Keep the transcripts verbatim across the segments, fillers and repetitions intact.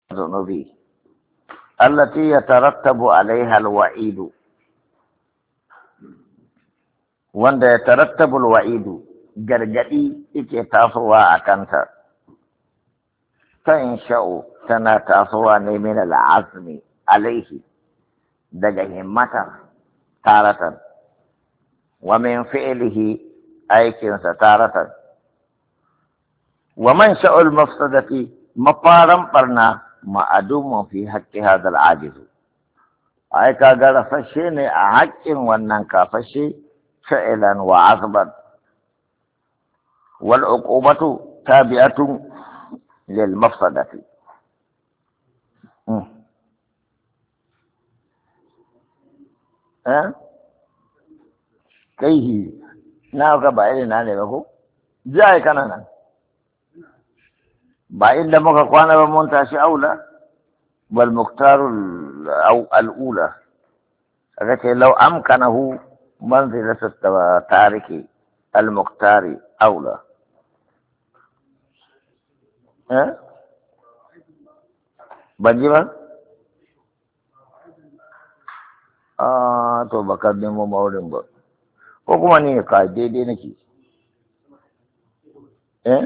الذنوب التي يترتب عليها الوعيد وند يترتب الوعيد جرجدي يكي تاسوا أكانتا تنشأ تنا تاسوا من العزم عليه دجا همتا تارة ومن فعله أيكن ستارة ومنشأ المفسدة مقارن برنا معدوم في حق هذا العاجز أي كاغا فشيني حق ونن كافشي فعلا وعصبا والعقوبة تابعة للمفسدة ها كيه ناوكا بايلي ناني بكو جاي كانانا بعد لما كان بمنتهى أولى والمختار أو الأولى التي لو أمكنه منزلة التارك المختار أولى ها بنجيبا آه تو بكر نمو مورين بو وكما نيه كاي دي دي نكي ها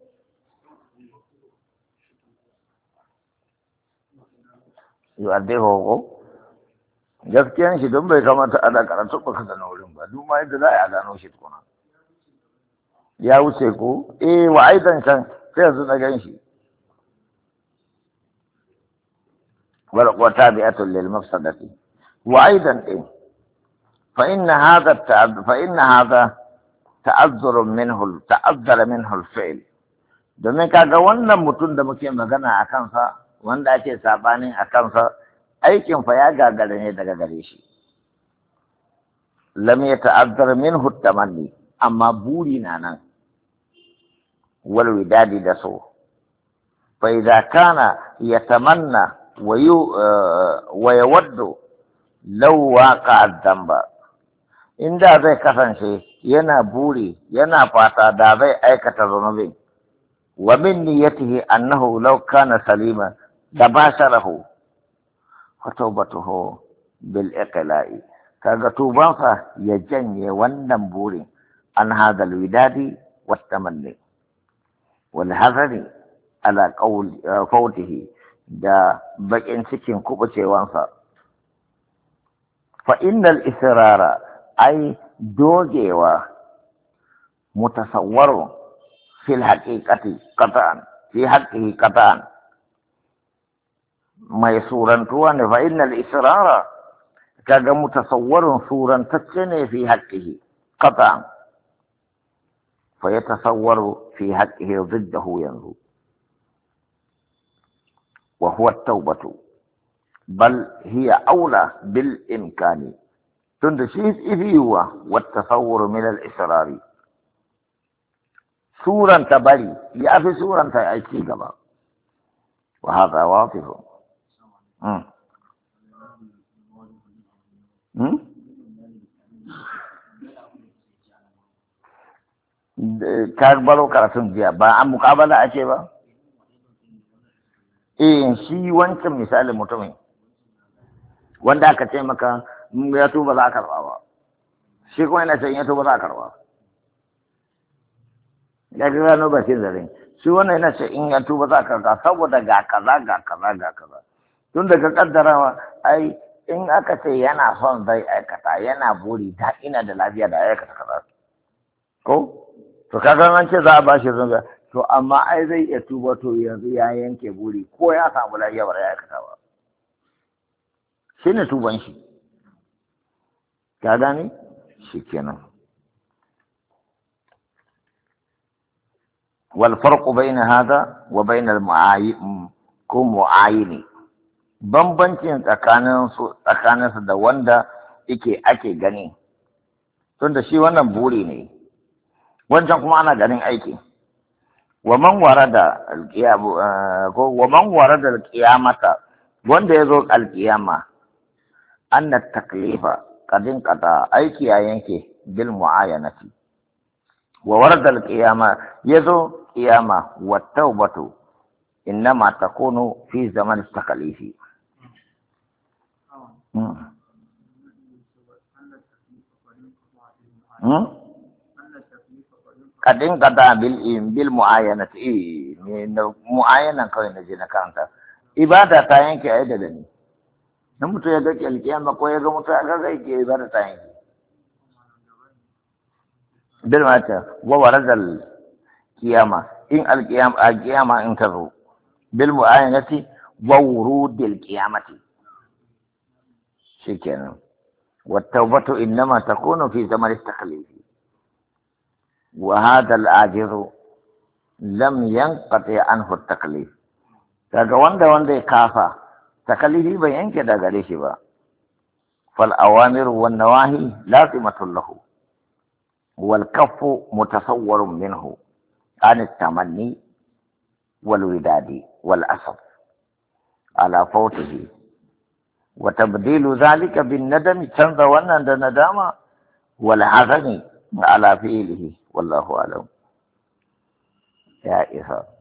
yuwadde hogo gaskiyan shi don bai kamata ana karatu ba ka na wurin ba duk ma yadda za a gano shi tukuna ya wuce ko eh wa aidan can sai yanzu na gan shi wal qatabi'atul lil mafsadati wa aidan din fa inna hadha fa inna hadha ta'azzur minhu ta'azzara minhu al-fi'l domin kaga wannan mutum da muke magana akan sa wanda ake sabanin a kansa aikin fa ya gagara ne daga gare shi lam yata'azzar minhu tamanni amma buri na nan wal widadi da so fa idza kana yatamanna wa yu wa yawaddu law waqa dhanba inda zai kasance yana buri yana fata da zai aikata zunubin wa min niyyatihi annahu law kana salima تباشره فتوبته بالإقلاء كاغتوبانفا يجني والنبوري عن هذا الوداد والتمني والحذر على قول فوته دا بكين سكين كوبتي وانفا فإن الإصرار أي دوجيوا متصور في الحقيقة قطعا في حقه قطعا mai surantuwa ne fa innal israra kaga mutasawwarun surantacce ne fi haqqihi qat'an fa yatasawwaru fi haqqihi ضده yanzu wa huwa at-taubatu bal hiya aula bil imkani tunda shi ifiwa wa tasawwur min al-israri suranta bari ya fi suranta aiki gaba wa hadha wadih Hmm. Hmm? Ka baro karatun jiya ba an mukabala a ce ba? Eh shi wancan misalin mutumin wanda aka ce maka ya tuba za a karba ba shi kuma yana ce in ya tuba za a karba ya ga gano ba shi zare shi wannan yana ce in ya tuba za a karba saboda ga kaza ga kaza ga kaza tun daga kaddarawa ai in aka ce yana son zai aikata yana buri da ina da lafiya da aikata kaza ko to kaga an ce za a bashi zunga to amma ai zai iya tuba to yanzu ya yanke buri ko ya samu lafiya ba ya aikata ba shine tuban shi ka gani shikenan wal farqu bayna hada wa bayna al mu'ayyin ko mu'ayyini bambancin tsakanin su tsakaninsu da wanda yake ake gani tunda shi wannan buri ne wancan kuma ana ganin aiki wa man warada alqiyam ko wa man warada alqiyamata wanda yazo alqiyama anna taklifa kadin qata aiki ya yanke bil muayanati wa warada alqiyama yazo qiyama wa tawbatu إنما تكون في زمن التكاليف. قد انقطع بالمعاينة. إيه معاينة كوي نجينا كانت إبادة تاين كي أيدا دني نمتو يدك القيامة كوي يغا متعقا كي إبادة تاين بالمعاينة وورد القيامة إن القيامة القيامة انتظروا بالمعاينة وورود القيامة شكرا. والتوبة إنما تكون في زمن التخليف. وهذا الآجر لم ينقطع عنه التكليف. kaga wanda wanda ya kafa takalifi bai yanke da gare shi ba. fal awamir wan nawahi lazimatun lahu wal kaffu mutasawwarun minhu an tamanni wal widadi wal asaf ala fawtihi wa tabdilu dhalika bin nadami, canza wannan da nadama wal hazani ala fi'lihi wallahu a'lam. Ya isa.